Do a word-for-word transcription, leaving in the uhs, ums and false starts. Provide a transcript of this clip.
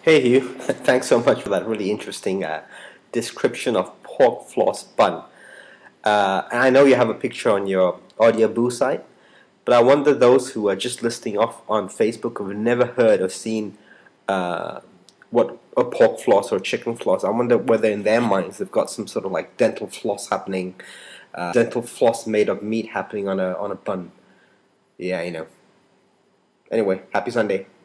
Hey Hugh, thanks so much for that really interesting uh, description of pork floss bun. Uh, and I know you have a picture on your Audioboo site, but I wonder those who are just listening off on Facebook who have never heard or seen uh, what a pork floss or chicken floss. I wonder whether in their minds they've got some sort of like dental floss happening, uh, dental floss made of meat happening on a on a bun. Yeah, you know. Anyway, happy Sunday.